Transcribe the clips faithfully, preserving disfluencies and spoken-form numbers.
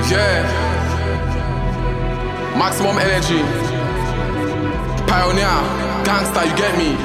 Yeah. Maximum energy. Pioneer. Gangster, you get me?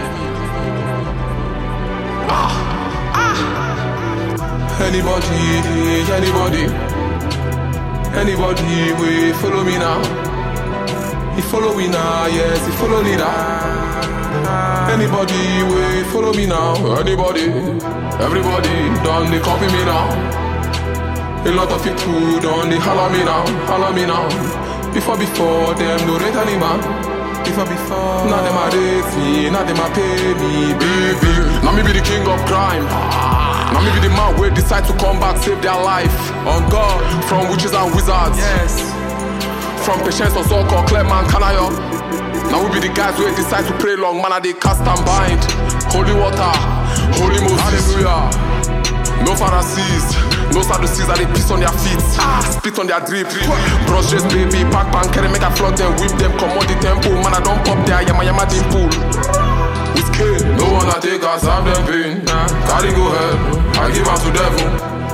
Ah. Ah. Anybody, anybody. Anybody, we follow me now. He follow me now, yes, he follow me now. Anybody, we follow me now. Anybody, everybody, done they copy me now. A lot of people done they holler me now, holler me now. Before, before, them no rate any man. Before, before, now them a rate me, now them a pay me, baby. Now me be the king of crime. Now me be the man who decide to come back, save their life. On God, from witches and wizards. Yes. From Patience or so-called Clement Kanayo. Now we be the guys who decide to pray long, man, and they cast and bind. Holy water, holy Moses. Hallelujah. No Pharisees, no Sadducees, and they piss on their feet, ah, spit on their drip. Brush just baby, pack bank, carry make a flog them, whip them, come on the temple. Man, I don't pop there, yama yama dimple. With kid, no one I take us, have them pain. Carry go hell, I give us to devil.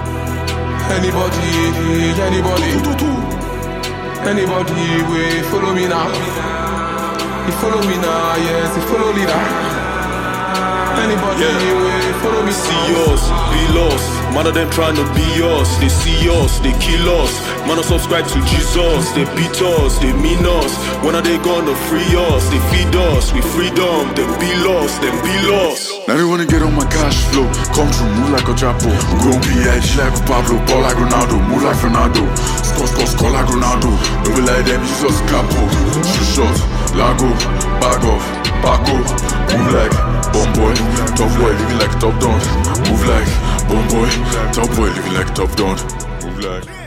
Anybody, anybody. Anybody, we follow me now. He follow me now, yes, he follow me now. Anybody, yeah. We follow me. See us, be lost. Man of them trying to be us. They see us, they kill us. Man of subscribe to Jesus. They beat us, they mean us. When are they gonna free us? They feed us with freedom. Them be lost, them be lost. Now they wanna get on my cash flow. Come through, move like a Chapo. Gon' be edge like a Pablo. Ball like Ronaldo, move like Ronaldo. Score, score, score like Ronaldo. Don't be like them, use us capo. Shoot shot, Lago, bag off, Paco. Move like bomb boy, top boy, living like top down. Move like bomb boy, top boy, living like top down. Move like